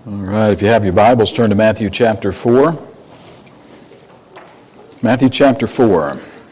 All right, if you have your Bibles, turn to Matthew chapter 4. Matthew chapter 4.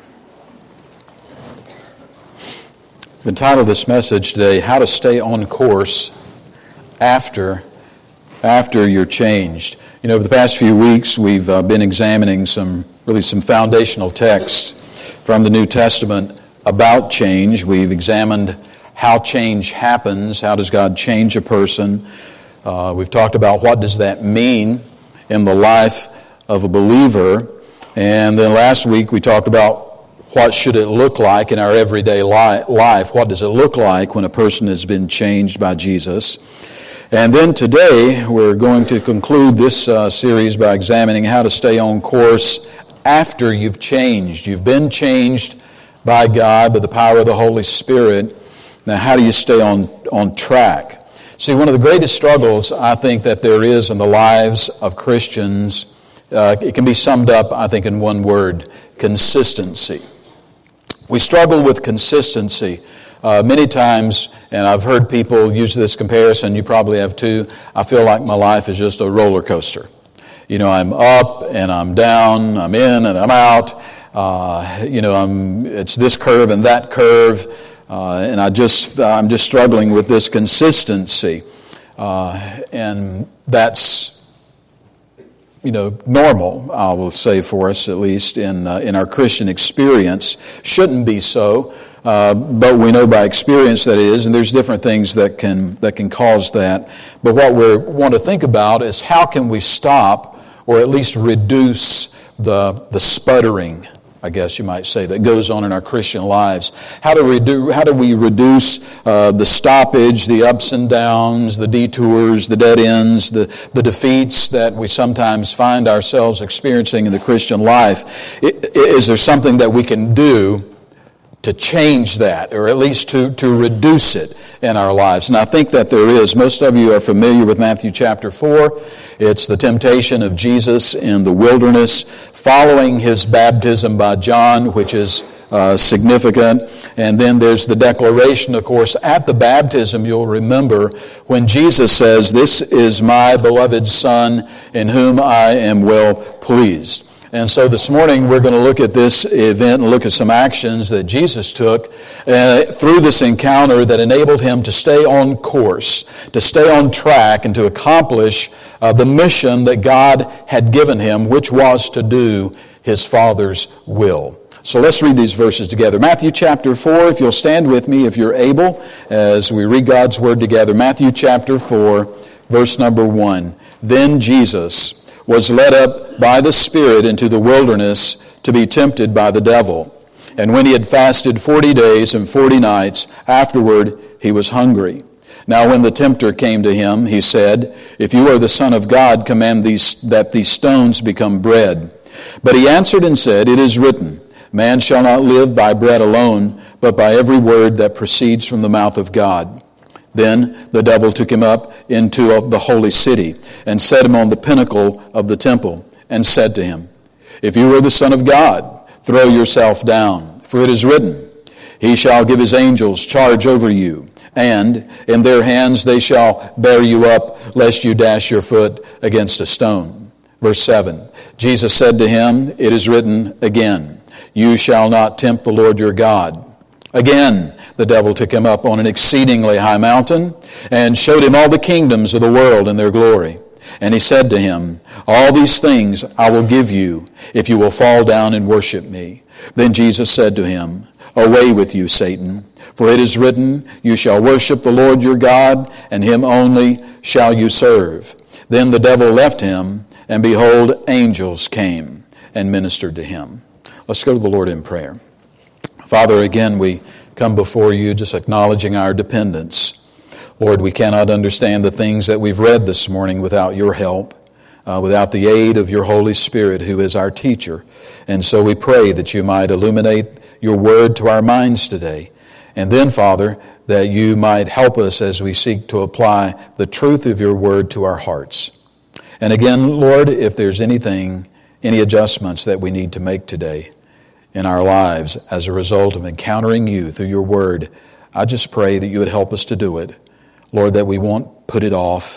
I've entitled this message today, How to Stay on Course After You're Changed. You know, over the past few weeks, we've been examining some foundational texts from the New Testament about change. We've examined how change happens. How does God change a person? We've talked about what does that mean in the life of a believer. And then last week we talked about what should it look like in our everyday life. What does it look like when a person has been changed by Jesus? And then today we're going to conclude this series by examining how to stay on course after you've changed. You've been changed by God, by the power of the Holy Spirit. Now, how do you stay on track? See, one of the greatest struggles I think that there is in the lives of Christians, it can be summed up, I think, in one word: consistency. We struggle with consistency. Many times, and I've heard people use this comparison, you probably have too, I feel like my life is just a roller coaster. You know, I'm up and I'm down, I'm in and I'm out. It's this curve and that curve. And I'm just struggling with this consistency. And that's, normal, I will say, for us, at least in our Christian experience. Shouldn't be so, but we know by experience that it is, and there's different things that can cause that. But what we want to think about is how can we stop, or at least reduce the sputtering, I guess you might say, that goes on in our Christian lives. How do we reduce the stoppage, the ups and downs, the detours, the dead ends, the defeats that we sometimes find ourselves experiencing in the Christian life? Is there something that we can do to change that, or at least to reduce it in our lives? And I think that there is. Most of you are familiar with Matthew chapter 4. It's the temptation of Jesus in the wilderness following his baptism by John, which is significant. And then there's the declaration, of course, at the baptism, you'll remember, when Jesus says, "This is my beloved Son in whom I am well pleased." And so this morning we're going to look at this event and look at some actions that Jesus took through this encounter that enabled him to stay on course, to stay on track, and to accomplish the mission that God had given him, which was to do his Father's will. So let's read these verses together. Matthew chapter 4, if you'll stand with me, if you're able, as we read God's Word together. Matthew chapter 4, verse number 1. Then Jesus was led up by the Spirit into the wilderness to be tempted by the devil. And when he had fasted 40 days and 40 nights, afterward he was hungry. Now when the tempter came to him, he said, "If you are the Son of God, command that these stones become bread." But he answered and said, "It is written, man shall not live by bread alone, but by every word that proceeds from the mouth of God." Then the devil took him up into the holy city and set him on the pinnacle of the temple and said to him, "If you are the Son of God, throw yourself down, for it is written, he shall give his angels charge over you, and in their hands they shall bear you up, lest you dash your foot against a stone." Verse 7, Jesus said to him, "It is written again, you shall not tempt the Lord your God." Again, the devil took him up on an exceedingly high mountain and showed him all the kingdoms of the world and their glory. And he said to him, "All these things I will give you if you will fall down and worship me." Then Jesus said to him, "Away with you, Satan, for it is written, you shall worship the Lord your God, and him only shall you serve." Then the devil left him, and behold, angels came and ministered to him. Let's go to the Lord in prayer. Father, again, we come before you just acknowledging our dependence. Lord, we cannot understand the things that we've read this morning without your help, without the aid of your Holy Spirit, who is our teacher. And so we pray that you might illuminate your word to our minds today. And then, Father, that you might help us as we seek to apply the truth of your word to our hearts. And again, Lord, if there's any adjustments that we need to make today in our lives as a result of encountering you through your word, I just pray that you would help us to do it. Lord, that we won't put it off,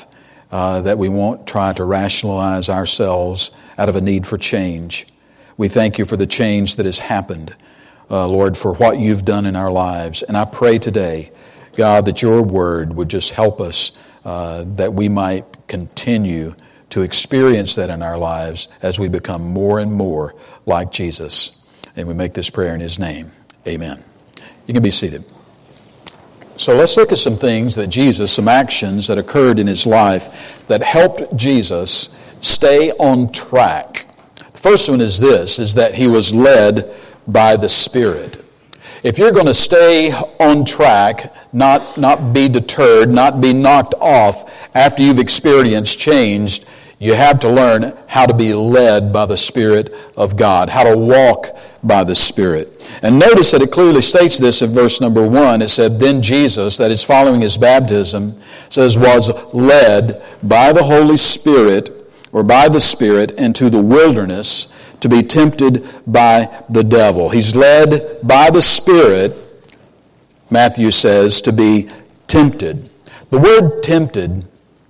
that we won't try to rationalize ourselves out of a need for change. We thank you for the change that has happened, Lord, for what you've done in our lives. And I pray today, God, that your word would just help us, that we might continue to experience that in our lives as we become more and more like Jesus. And we make this prayer in his name. Amen. You can be seated. So let's look at some things that Jesus, some actions that occurred in his life that helped Jesus stay on track. The first one is this, is that he was led by the Spirit. If you're going to stay on track, not be deterred, not be knocked off after you've experienced change, you have to learn how to be led by the Spirit of God, how to walk by the Spirit. And notice that it clearly states this in verse number 1. It said, then Jesus, that is following his baptism, says, was led by the Holy Spirit, or by the Spirit, into the wilderness to be tempted by the devil. He's led by the Spirit, Matthew says, to be tempted. The word tempted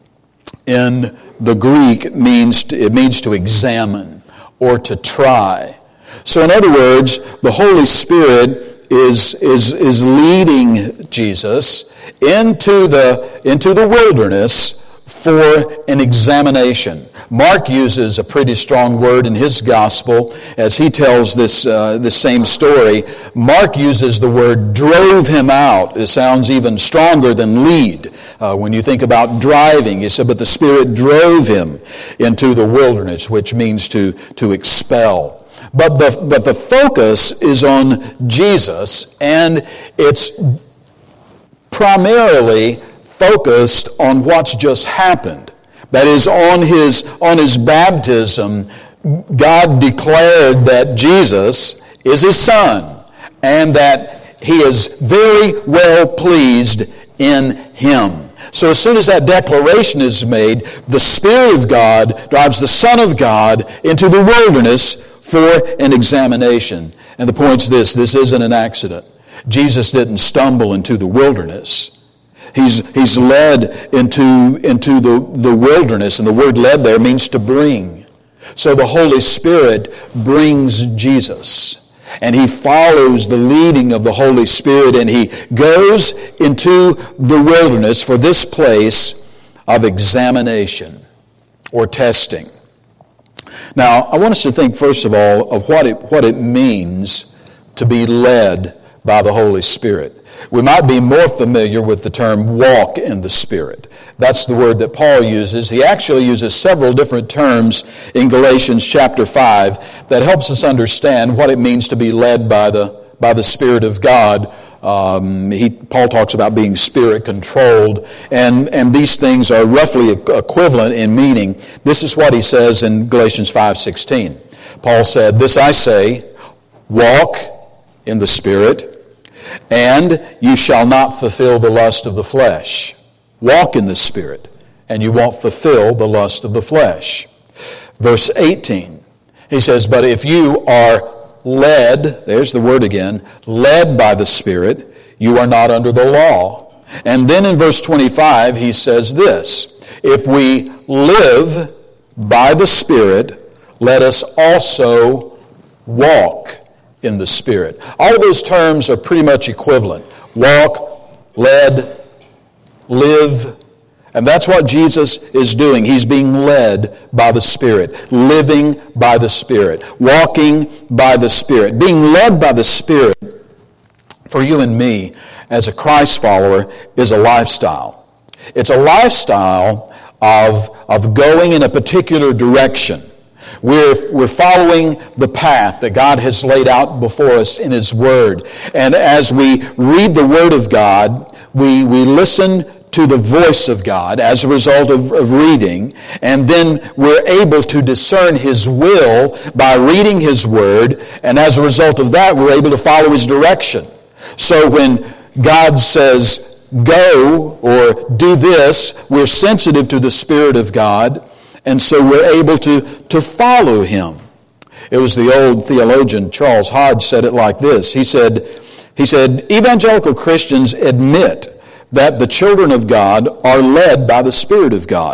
in the Greek means to examine or to try. So in other words, the Holy Spirit is leading Jesus into the wilderness for an examination. Mark uses a pretty strong word in his gospel as he tells this same story. Mark uses the word drove him out. It sounds even stronger than lead. When you think about driving, he said, but the Spirit drove him into the wilderness, which means to expel. But the focus is on Jesus, and it's primarily focused on what's just happened. That is, on his baptism, God declared that Jesus is his Son, and that he is very well pleased in him. So as soon as that declaration is made, the Spirit of God drives the Son of God into the wilderness for an examination. And the point's this isn't an accident. Jesus didn't stumble into the wilderness. He's led into the wilderness, and the word led there means to bring. So the Holy Spirit brings Jesus, and he follows the leading of the Holy Spirit, and he goes into the wilderness for this place of examination or testing. Now, I want us to think first of all of what it means to be led by the Holy Spirit. We might be more familiar with the term walk in the Spirit. That's the word that Paul uses. He actually uses several different terms in Galatians chapter 5 that helps us understand what it means to be led by the Spirit of God. Paul talks about being Spirit-controlled, and these things are roughly equivalent in meaning. This is what he says in Galatians 5:16. Paul said, "This I say, walk in the Spirit, and you shall not fulfill the lust of the flesh." Walk in the Spirit, and you won't fulfill the lust of the flesh. Verse 18, he says, "But if you are led," there's the word again, "led by the Spirit, you are not under the law." And then in verse 25, he says this, "If we live by the Spirit, let us also walk in the Spirit." All of those terms are pretty much equivalent. Walk, led, live. And that's what Jesus is doing. He's being led by the Spirit, living by the Spirit, walking by the Spirit. Being led by the Spirit, for you and me as a Christ follower, is a lifestyle. It's a lifestyle of going in a particular direction. We're following the path that God has laid out before us in His Word. And as we read the Word of God, we listen to the voice of God as a result of reading, and then we're able to discern His will by reading His Word, and as a result of that, we're able to follow His direction. So when God says, go or do this, we're sensitive to the Spirit of God, and so we're able to follow Him. It was the old theologian Charles Hodge said it like this. He said, evangelical Christians admit that the children of God are led by the Spirit of God.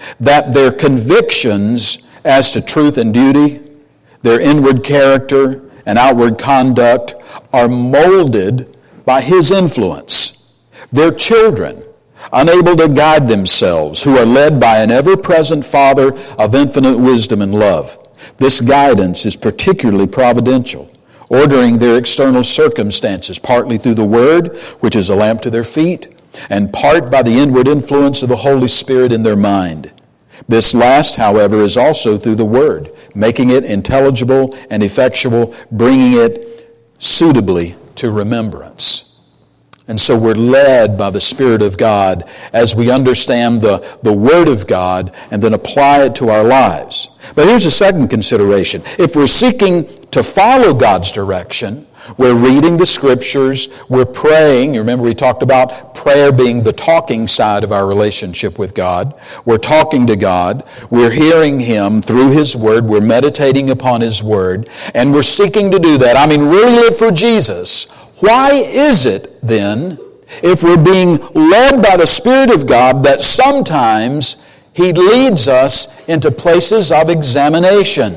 that their convictions as to truth and duty, their inward character and outward conduct are molded by His influence. They're children, unable to guide themselves, who are led by an ever-present Father of infinite wisdom and love. This guidance is particularly providential, ordering their external circumstances, partly through the Word, which is a lamp to their feet, and part by the inward influence of the Holy Spirit in their mind. This last, however, is also through the Word, making it intelligible and effectual, bringing it suitably to remembrance. And so we're led by the Spirit of God as we understand the Word of God and then apply it to our lives. But here's a second consideration. If we're seeking to follow God's direction, we're reading the Scriptures, we're praying. You remember we talked about prayer being the talking side of our relationship with God. We're talking to God. We're hearing Him through His Word. We're meditating upon His Word. And we're seeking to do that. Really live for Jesus. Why is it then, if we're being led by the Spirit of God, that sometimes He leads us into places of examination?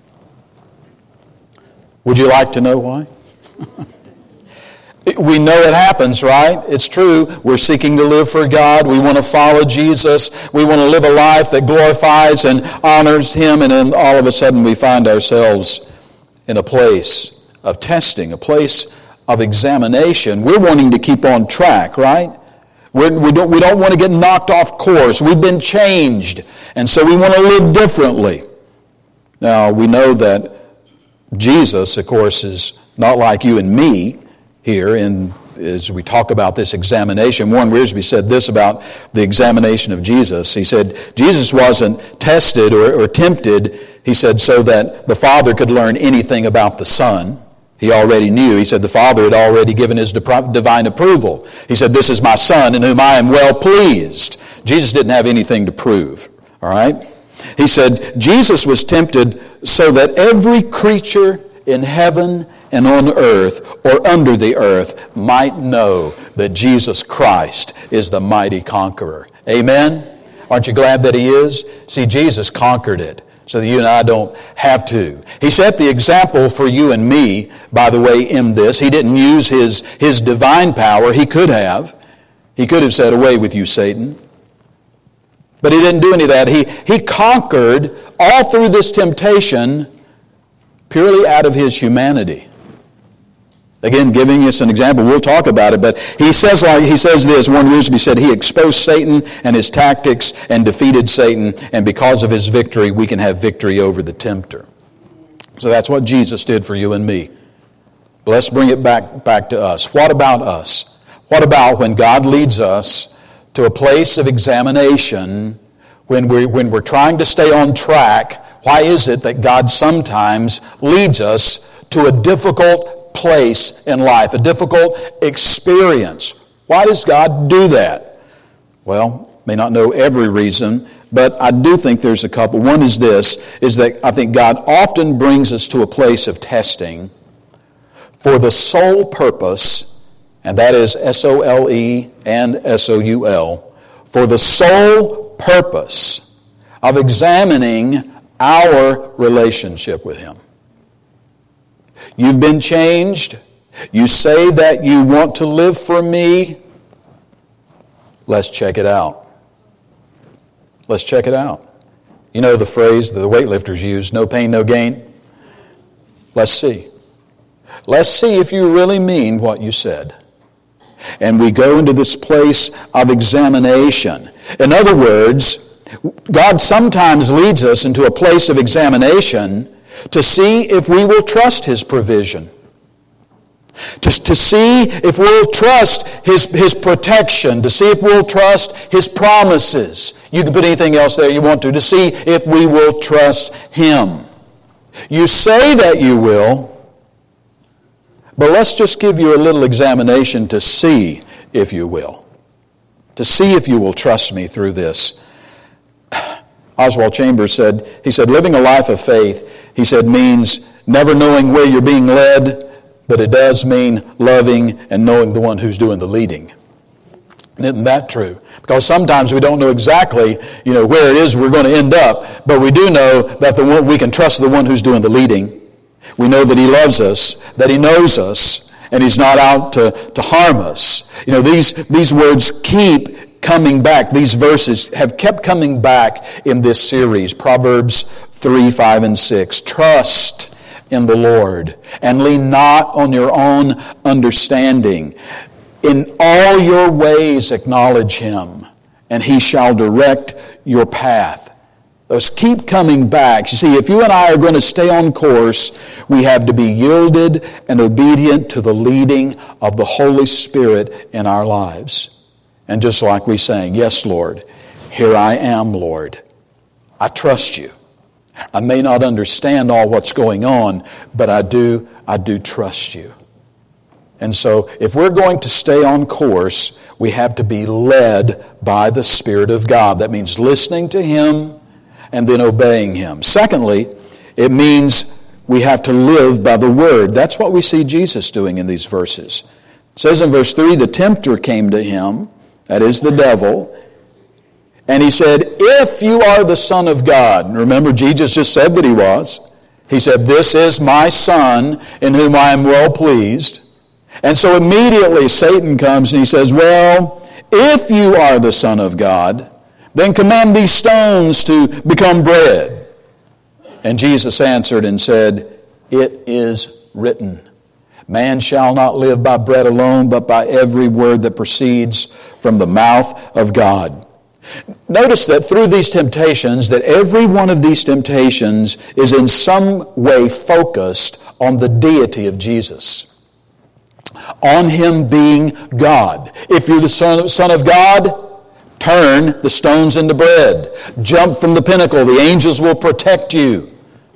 Would you like to know why? We know it happens, right? It's true. We're seeking to live for God. We want to follow Jesus. We want to live a life that glorifies and honors Him. And then all of a sudden we find ourselves in a place of testing, a place of examination. We're wanting to keep on track, right? We don't want to get knocked off course. We've been changed. And so we want to live differently. Now, we know that Jesus, of course, is not like you and me here as we talk about this examination. Warren Wiersbe said this about the examination of Jesus. He said, Jesus wasn't tested or tempted, he said, so that the Father could learn anything about the Son. He already knew. He said the Father had already given His divine approval. He said, this is my Son in whom I am well pleased. Jesus didn't have anything to prove. All right? He said, Jesus was tempted so that every creature in heaven and on earth or under the earth might know that Jesus Christ is the mighty conqueror. Amen? Aren't you glad that He is? See, Jesus conquered it so that you and I don't have to. He set the example for you and me, by the way, in this. He didn't use His divine power. He could have. He could have said, away with you, Satan. But He didn't do any of that. He conquered all through this temptation purely out of His humanity. Again, giving us an example, we'll talk about it, but he says this. Warren Wiersbe said, He exposed Satan and his tactics and defeated Satan, and because of His victory, we can have victory over the tempter. So that's what Jesus did for you and me. But let's bring it back to us. What about us? What about when God leads us to a place of examination, when we're trying to stay on track? Why is it that God sometimes leads us to a difficult place in life, a difficult experience? Why does God do that? Well, may not know every reason, but I do think there's a couple. One is this, is that I think God often brings us to a place of testing for the sole purpose, and that is S-O-L-E and S-O-U-L, for the sole purpose of examining our relationship with Him. You've been changed. You say that you want to live for me. Let's check it out. Let's check it out. You know the phrase that the weightlifters use, no pain, no gain? Let's see. Let's see if you really mean what you said. And we go into this place of examination. In other words, God sometimes leads us into a place of examination to see if we will trust His provision. To see if we'll trust His protection. To see if we'll trust His promises. You can put anything else there you want to see if we will trust Him. You say that you will, but let's just give you a little examination to see if you will. To see if you will trust me through this. Oswald Chambers said, living a life of faith, he said, means never knowing where you're being led, but it does mean loving and knowing the one who's doing the leading. Isn't that true? Because sometimes we don't know exactly, where it is we're going to end up, but we do know that we can trust the one who's doing the leading. We know that He loves us, that He knows us, and He's not out to harm us. These words keep coming back. These verses have kept coming back in this series, Proverbs 3, 5, and 6. Trust in the Lord, and lean not on your own understanding. In all your ways acknowledge Him, and He shall direct your path. Those keep coming back. You see, if you and I are going to stay on course, we have to be yielded and obedient to the leading of the Holy Spirit in our lives. And just like we sang, yes, Lord, here I am, Lord. I trust you. I may not understand all what's going on, but I do trust you. And so if we're going to stay on course, we have to be led by the Spirit of God. That means listening to Him and then obeying Him. Secondly, it means we have to live by the Word. That's what we see Jesus doing in these verses. It says in verse 3, the tempter came to Him, that is the devil, and he said, if you are the Son of God. And remember, Jesus just said that He was. He said, this is my Son in whom I am well pleased. And so immediately Satan comes and he says, well, if you are the Son of God, then command these stones to become bread. And Jesus answered and said, it is written, man shall not live by bread alone, but by every word that proceeds from the mouth of God. Notice that through these temptations, that every one of these temptations is in some way focused on the deity of Jesus. On Him being God. If you're the Son of God, turn the stones into bread. Jump from the pinnacle. The angels will protect you.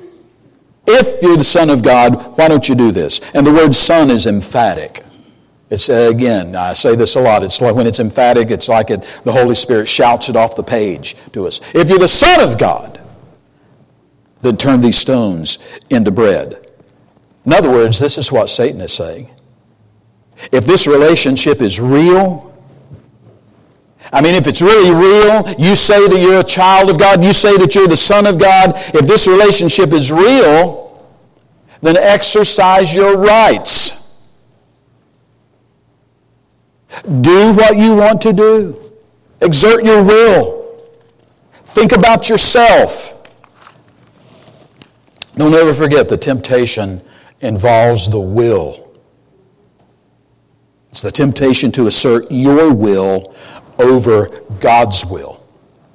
If you're the Son of God, why don't you do this? And the word Son is emphatic. It's, again, I say this a lot. It's like when it's emphatic, it's like the Holy Spirit shouts it off the page to us. If you're the Son of God, then turn these stones into bread. In other words, this is what Satan is saying. If this relationship is real, if it's really real, you say that you're a child of God, you say that you're the Son of God, if this relationship is real, then exercise your rights. Do what you want to do. Exert your will. Think about yourself. Don't ever forget the temptation involves the will. It's the temptation to assert your will over God's will.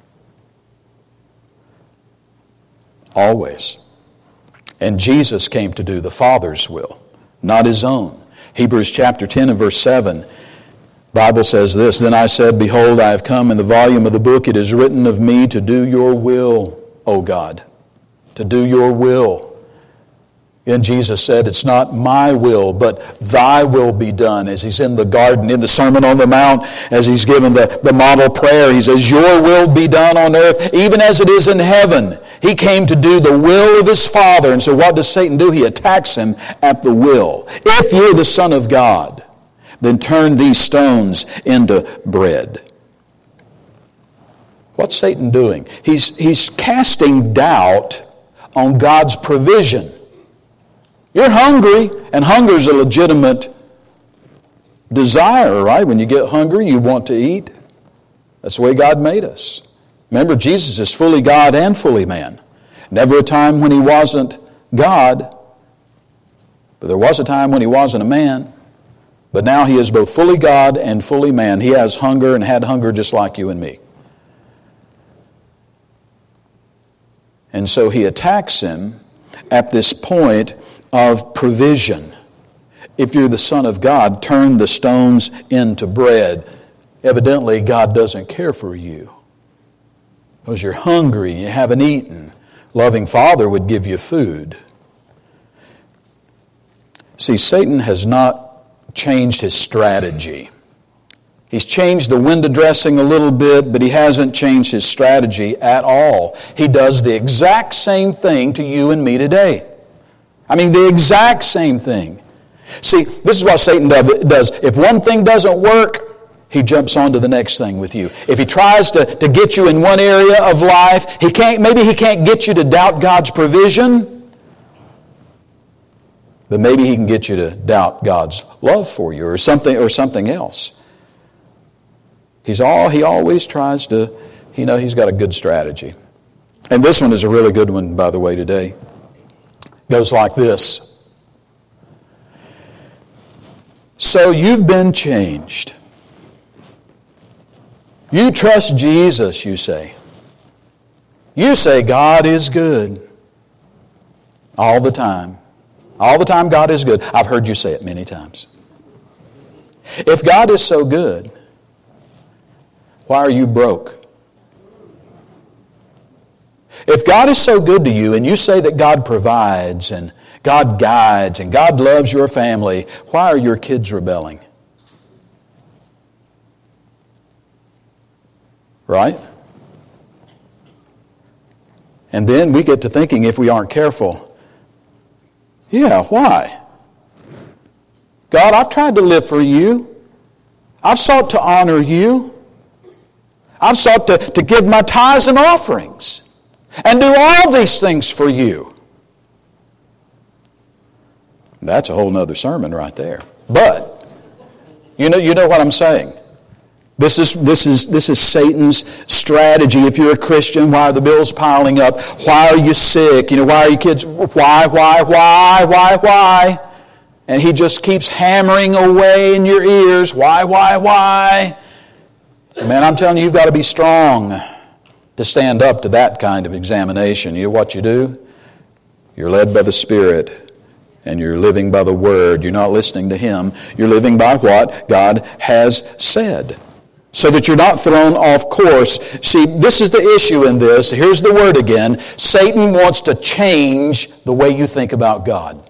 Always. And Jesus came to do the Father's will, not His own. Hebrews chapter 10 and verse 7, the Bible says this, then I said, behold, I have come in the volume of the book. It is written of me to do your will, O God. To do your will. And Jesus said, it's not my will, but thy will be done. As He's in the garden, in the Sermon on the Mount, as He's given the model prayer, He says, your will be done on earth, even as it is in heaven. He came to do the will of His Father. And so what does Satan do? He attacks Him at the will. If you're the Son of God, then turn these stones into bread. What's Satan doing? He's casting doubt on God's provision. You're hungry, and hunger is a legitimate desire, right? When you get hungry, you want to eat. That's the way God made us. Remember, Jesus is fully God and fully man. Never a time when He wasn't God, but there was a time when He wasn't a man. But now He is both fully God and fully man. He has hunger and had hunger just like you and me. And so He attacks Him at this point of provision. If you're the Son of God, turn the stones into bread. Evidently, God doesn't care for you because you're hungry and you haven't eaten. A loving Father would give you food. See, Satan has not changed his strategy. He's changed the window dressing a little bit, but he hasn't changed his strategy at all. He does the exact same thing to you and me today. The exact same thing. See, this is what Satan does. If one thing doesn't work, he jumps on to the next thing with you. If he tries to get you in one area of life, maybe he can't get you to doubt God's provision, but maybe he can get you to doubt God's love for you or something else. He always tries to, he's got a good strategy. And this one is a really good one, by the way, today. It goes like this. So you've been changed. You trust Jesus, you say. You say God is good. All the time. All the time God is good. I've heard you say it many times. If God is so good, why are you broke? If God is so good to you and you say that God provides and God guides and God loves your family, why are your kids rebelling? Right? And then we get to thinking, if we aren't careful, yeah, why? God, I've tried to live for you. I've sought to honor you. I've sought to give my tithes and offerings and do all these things for you. That's a whole nother sermon right there. But you know what I'm saying. This is Satan's strategy. If you're a Christian, why are the bills piling up? Why are you sick? Why are your kids? Why? And he just keeps hammering away in your ears. Why? Man, I'm telling you, you've got to be strong to stand up to that kind of examination. You know what you do? You're led by the Spirit, and you're living by the Word. You're not listening to him. You're living by what God has said, so that you're not thrown off course. See, this is the issue in this. Here's the word again. Satan wants to change the way you think about God.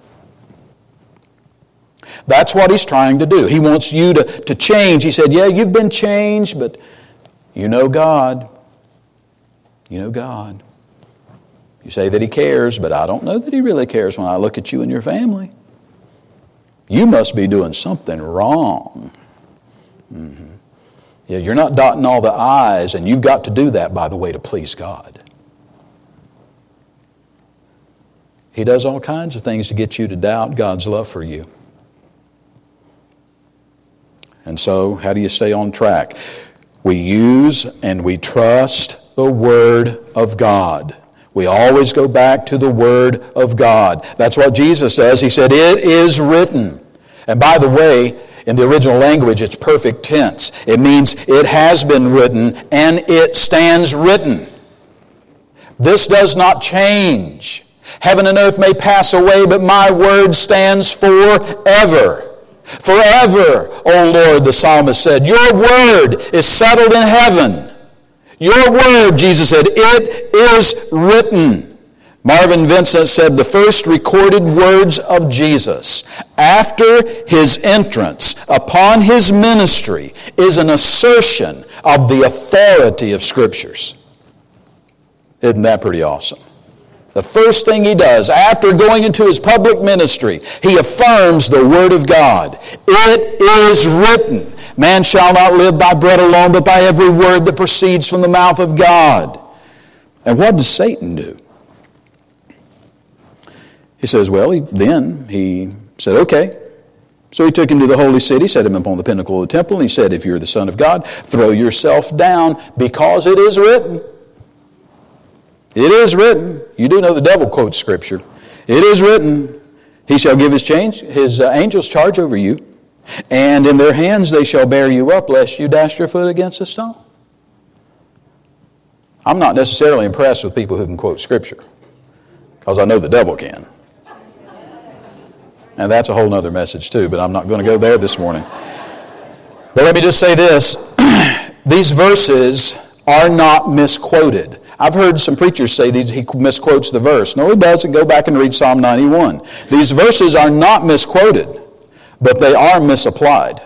That's what he's trying to do. He wants you to change. He said, yeah, you've been changed, but you know God. You know God. You say that he cares, but I don't know that he really cares when I look at you and your family. You must be doing something wrong. Mm-hmm. Yeah, you're not dotting all the I's, and you've got to do that, by the way, to please God. He does all kinds of things to get you to doubt God's love for you. And so, how do you stay on track? We use and we trust the Word of God. We always go back to the Word of God. That's what Jesus says. He said, it is written. And by the way, in the original language, it's perfect tense. It means it has been written and it stands written. This does not change. Heaven and earth may pass away, but my word stands forever. Forever, O Lord, the psalmist said. Your word is settled in heaven. Your word, Jesus said, it is written. Marvin Vincent said the first recorded words of Jesus after his entrance upon his ministry is an assertion of the authority of Scriptures. Isn't that pretty awesome? The first thing he does after going into his public ministry, he affirms the Word of God. It is written, man shall not live by bread alone, but by every word that proceeds from the mouth of God. And what does Satan do? He says, he said, okay. So he took him to the holy city, set him upon the pinnacle of the temple, and he said, if you're the Son of God, throw yourself down, because it is written. It is written. You do know the devil quotes Scripture. It is written, he shall give his angels charge over you, and in their hands they shall bear you up, lest you dash your foot against a stone. I'm not necessarily impressed with people who can quote Scripture, because I know the devil can. And that's a whole other message too, but I'm not going to go there this morning. But let me just say this. These verses are not misquoted. I've heard some preachers say he misquotes the verse. No, he doesn't. Go back and read Psalm 91. These verses are not misquoted, but they are misapplied.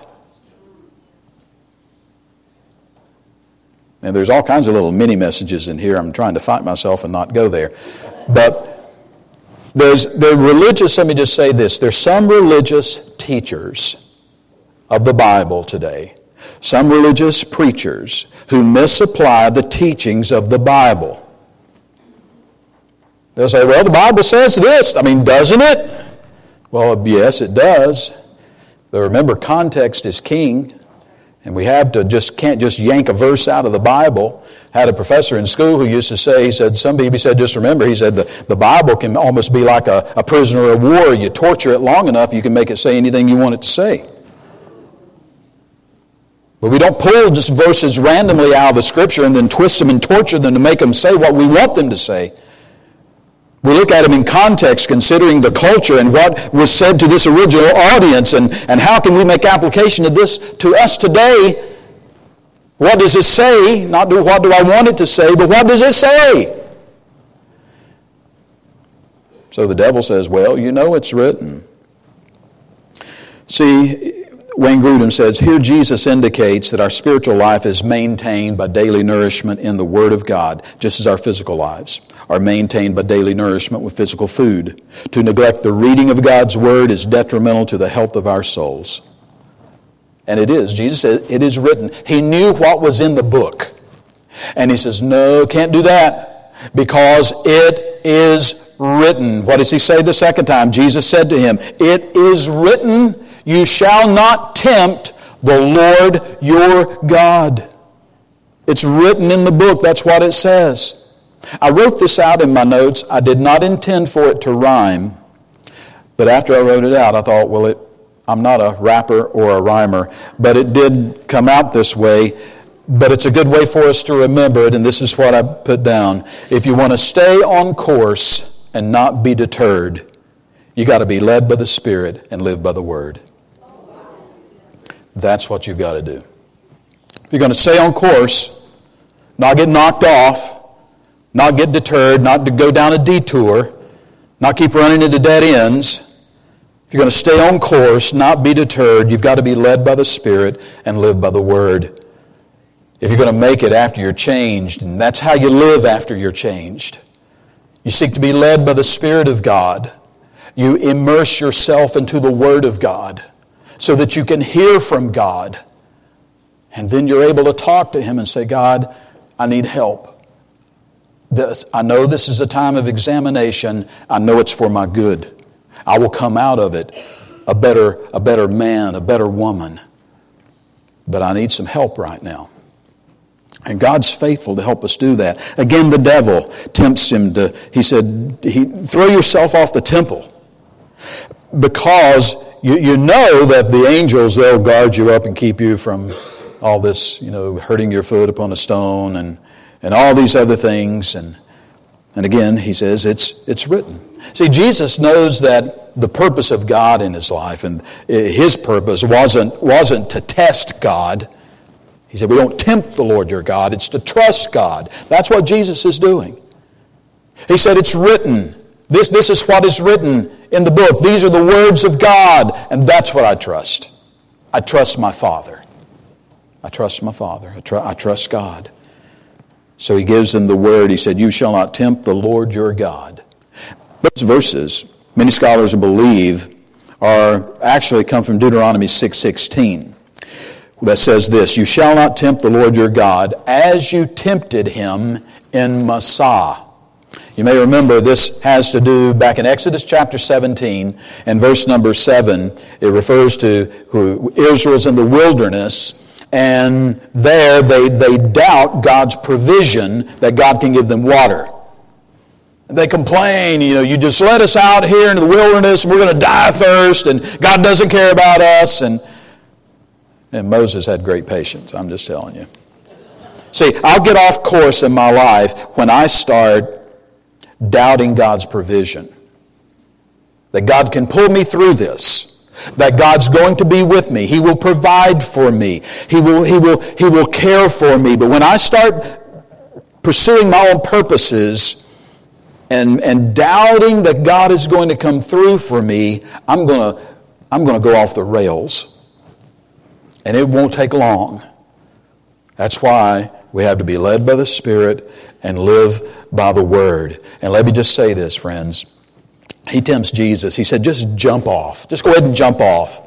And there's all kinds of little mini messages in here. I'm trying to fight myself and not go there. But the religious, let me just say this. There's some religious teachers of the Bible today some religious preachers who misapply the teachings of the Bible. They'll say, well, the Bible says this. Doesn't it? Well, yes, it does. But remember, context is king. And we can't just yank a verse out of the Bible. I had a professor in school who used to say, just remember, he said, the Bible can almost be like a prisoner of war. You torture it long enough, you can make it say anything you want it to say. But we don't pull just verses randomly out of the Scripture and then twist them and torture them to make them say what we want them to say. We look at them in context, considering the culture and what was said to this original audience, and how can we make application of this to us today? What does it say? Not what do I want it to say, but what does it say? So the devil says, well, it's written. See, Wayne Grudem says, here Jesus indicates that our spiritual life is maintained by daily nourishment in the Word of God, just as our physical lives are maintained by daily nourishment with physical food. To neglect the reading of God's Word is detrimental to the health of our souls. And it is. Jesus said, it is written. He knew what was in the book. And he says, no, can't do that, because it is written. What does he say the second time? Jesus said to him, it is written, you shall not tempt the Lord your God. It's written in the book. That's what it says. I wrote this out in my notes. I did not intend for it to rhyme. But after I wrote it out, I thought, well, I'm not a rapper or a rhymer, but it did come out this way. But it's a good way for us to remember it, and this is what I put down. If you want to stay on course and not be deterred, you got to be led by the Spirit and live by the Word. That's what you've got to do. If you're going to stay on course, not get knocked off, not get deterred, not to go down a detour, not keep running into dead ends. If you're going to stay on course, not be deterred, you've got to be led by the Spirit and live by the Word. If you're going to make it after you're changed, and that's how you live after you're changed. You seek to be led by the Spirit of God. You immerse yourself into the Word of God so that you can hear from God. And then you're able to talk to Him and say, God, I need help. I know this is a time of examination. I know it's for my good. I will come out of it a better man, a better woman. But I need some help right now. And God's faithful to help us do that. Again, the devil tempts him he said, throw yourself off the temple. Because you know that the angels, they'll guard you up and keep you from all this, hurting your foot upon a stone and all these other things. And again, he says, it's written. See, Jesus knows that the purpose of God in his life, and his purpose wasn't to test God. He said, we don't tempt the Lord your God. It's to trust God. That's what Jesus is doing. He said, it's written. This is what is written in the book. These are the words of God. And that's what I trust. I trust my Father. I trust my Father. I trust God. So he gives them the word. He said, you shall not tempt the Lord your God. Those verses, many scholars believe, actually come from Deuteronomy 6:16. That says this, you shall not tempt the Lord your God as you tempted him in Massah. You may remember this has to do back in Exodus chapter 17 and verse number 7. It refers to who Israel's in the wilderness, and there they doubt God's provision that God can give them water. They complain, you just let us out here into the wilderness and we're going to die of thirst, and God doesn't care about us. And Moses had great patience, I'm just telling you. See, I'll get off course in my life when I start doubting God's provision. That God can pull me through this. That God's going to be with me. He will provide for me. He will care for me. But when I start pursuing my own purposes and doubting that God is going to come through for me, I'm going to go off the rails. And it won't take long. That's why we have to be led by the Spirit and live by the Word. And let me just say this, friends. He tempts Jesus. He said, just jump off. Just go ahead and jump off.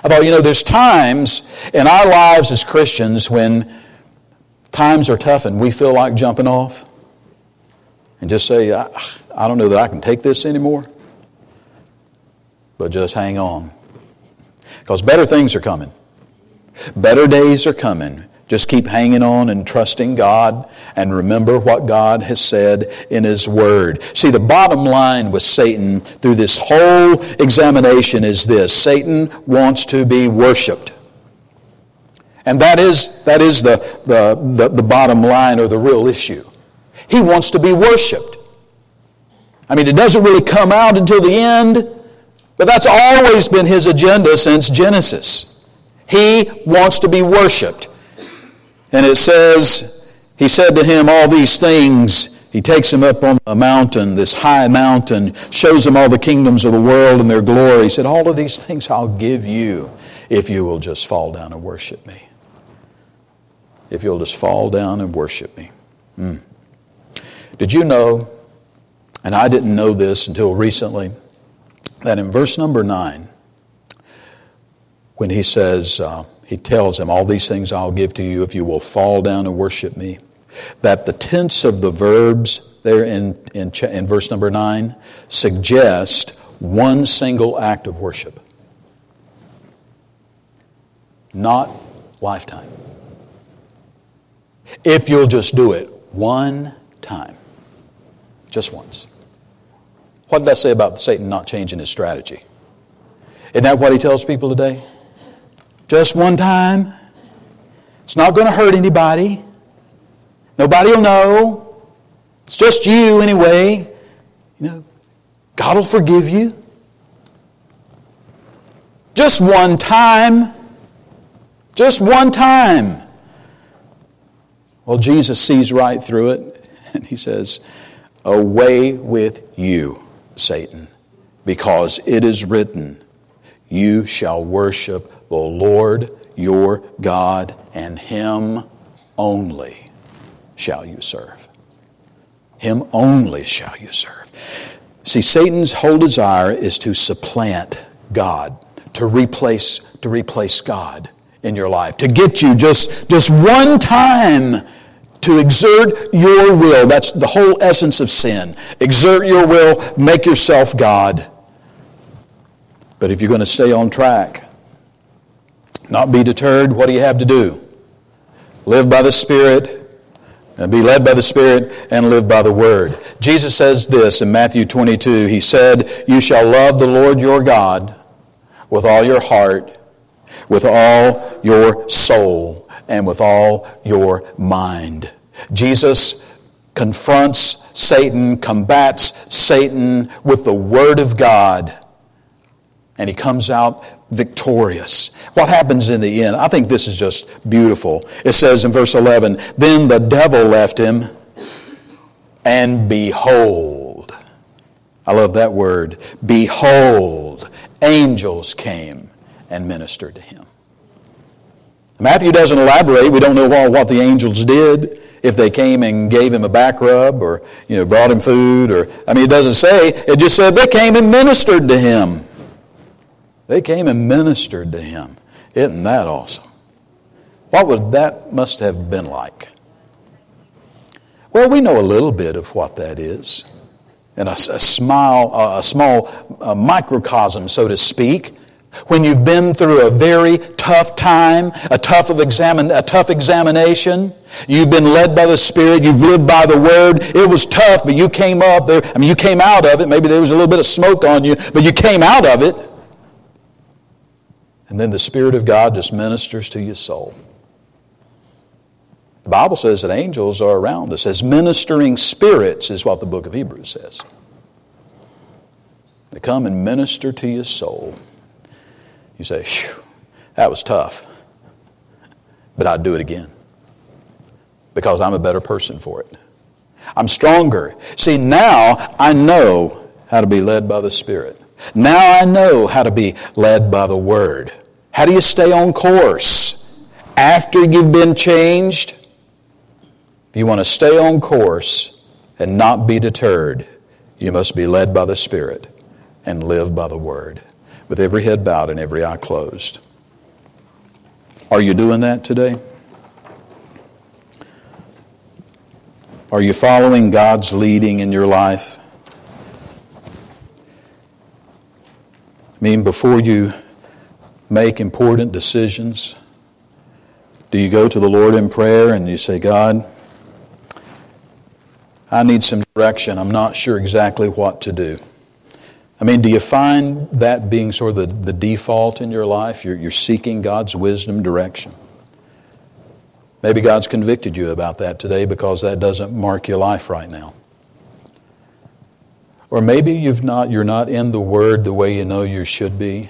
I thought, there's times in our lives as Christians when times are tough and we feel like jumping off and just say, I don't know that I can take this anymore. But just hang on. Because better things are coming. Better days are coming. Just keep hanging on and trusting God and remember what God has said in His Word. See, the bottom line with Satan through this whole examination is this. Satan wants to be worshipped. And that is the bottom line or the real issue. He wants to be worshipped. It doesn't really come out until the end, but that's always been his agenda since Genesis. He wants to be worshipped. And it says, he said to him all these things. He takes him up on a mountain, this high mountain, shows him all the kingdoms of the world and their glory. He said, all of these things I'll give you if you will just fall down and worship me. If you'll just fall down and worship me. Did you know, and I didn't know this until recently, that in verse number 9, when he says, he tells him, all these things I'll give to you if you will fall down and worship me, that the tense of the verbs there in verse number 9 suggest one single act of worship. Not lifetime. If you'll just do it one time. Just once. What did I say about Satan not changing his strategy? Isn't that what he tells people today? Just one time. It's not going to hurt anybody. Nobody will know. It's just you anyway. God will forgive you. Just one time. Just one time. Well, Jesus sees right through it, and He says, away with you, Satan, because it is written, you shall worship the Lord your God, and Him only shall you serve. Him only shall you serve. See, Satan's whole desire is to supplant God, to replace God in your life, to get you just one time to exert your will. That's the whole essence of sin. Exert your will, make yourself God. But if you're going to stay on track, not be deterred, what do you have to do? Live by the Spirit, and be led by the Spirit, and live by the Word. Jesus says this in Matthew 22. He said, you shall love the Lord your God with all your heart, with all your soul, and with all your mind. Jesus confronts Satan, combats Satan with the Word of God, and he comes out victorious. What happens in the end? I think this is just beautiful. It says in verse 11, then the devil left him, and behold, I love that word, behold, angels came and ministered to him. Matthew doesn't elaborate. We don't know what the angels did. If they came and gave him a back rub or brought him food, it doesn't say. It just said they came and ministered to him. They came and ministered to him. Isn't that awesome? What would that must have been like? Well, we know a little bit of what that is. And a small microcosm, so to speak. When you've been through a very tough time, a tough examination, you've been led by the Spirit, you've lived by the Word. It was tough, but you came up there. You came out of it. Maybe there was a little bit of smoke on you, but you came out of it. And then the Spirit of God just ministers to your soul. The Bible says that angels are around us as ministering spirits, is what the book of Hebrews says. They come and minister to your soul. You say, phew, that was tough. But I'd do it again. Because I'm a better person for it. I'm stronger. See, now I know how to be led by the Spirit. Now I know how to be led by the Word. How do you stay on course after you've been changed? If you want to stay on course and not be deterred, you must be led by the Spirit and live by the Word. With every head bowed and every eye closed. Are you doing that today? Are you following God's leading in your life? I mean, before you make important decisions, do you go to the Lord in prayer and you say, God, I need some direction. I'm not sure exactly what to do. I mean, do you find that being sort of the default in your life? You're seeking God's wisdom, direction. Maybe God's convicted you about that today because that doesn't mark your life right now. Or maybe you're not in the Word the way you know you should be.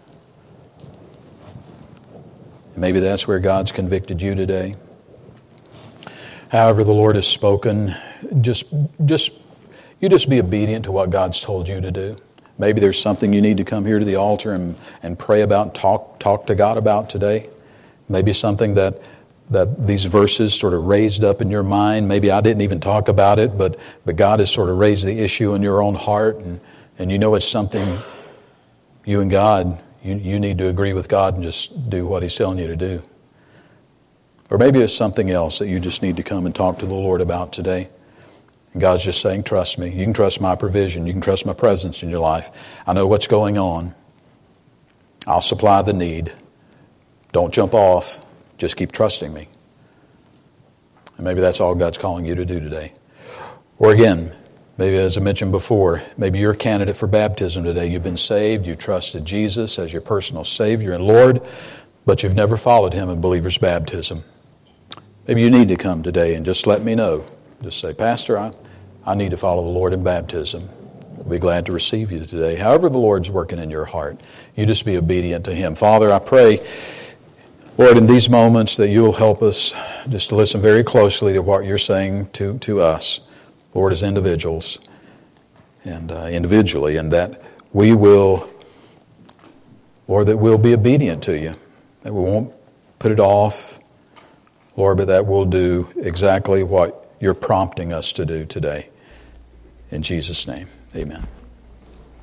Maybe that's where God's convicted you today. However the Lord has spoken, just be obedient to what God's told you to do. Maybe there's something you need to come here to the altar and pray about, talk to God about today. Maybe something that these verses sort of raised up in your mind. Maybe I didn't even talk about it, but God has sort of raised the issue in your own heart, and you know it's something you and God, you need to agree with God and just do what He's telling you to do. Or maybe it's something else that you just need to come and talk to the Lord about today. And God's just saying, trust me. You can trust my provision. You can trust my presence in your life. I know what's going on. I'll supply the need. Don't jump off. Just keep trusting me. And maybe that's all God's calling you to do today. Or again, maybe as I mentioned before, maybe you're a candidate for baptism today. You've been saved. You trusted Jesus as your personal Savior and Lord, but you've never followed Him in believer's baptism. Maybe you need to come today and just let me know. Just say, Pastor, I need to follow the Lord in baptism. I'll be glad to receive you today. However the Lord's working in your heart, you just be obedient to Him. Father, I pray, Lord, in these moments that you'll help us just to listen very closely to what you're saying to us, Lord, as individuals and individually, and that we will, Lord, that we'll be obedient to you, that we won't put it off, Lord, but that we'll do exactly what you're prompting us to do today. In Jesus' name, amen.